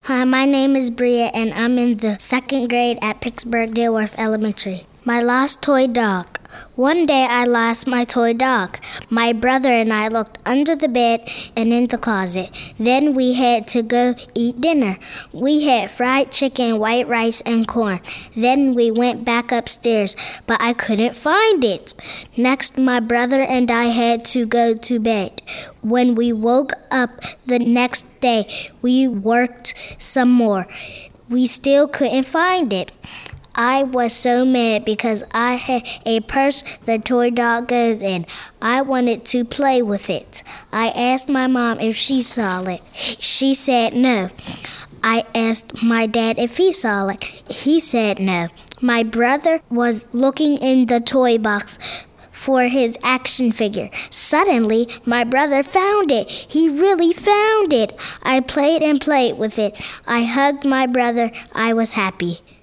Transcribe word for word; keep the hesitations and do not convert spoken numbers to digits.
Hi, my name is Bria, and I'm in the second grade at Pittsburgh Dilworth Elementary. My lost toy dog. One day I lost my toy dog. My brother and I looked under the bed and in the closet. Then we had to go eat dinner. We had fried chicken, white rice, and corn. Then we went back upstairs, but I couldn't find it. Next, my brother and I had to go to bed. When we woke up the next day, we worked some more. We still couldn't find it. I was so mad because I had a purse the toy dog goes in. I wanted to play with it. I asked my mom if she saw it. She said no. I asked my dad if he saw it. He said no. My brother was looking in the toy box for his action figure. Suddenly, my brother found it. He really found it. I played and played with it. I hugged my brother. I was happy.